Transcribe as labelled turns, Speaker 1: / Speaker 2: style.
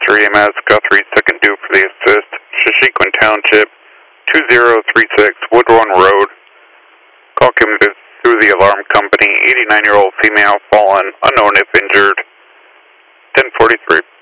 Speaker 1: Westchester EMS, Guthrie, second due for the assist. Shashequin Township, 2036 Wood Run Road. Call came through the alarm company. 89-year-old female fallen, unknown if injured. 1043.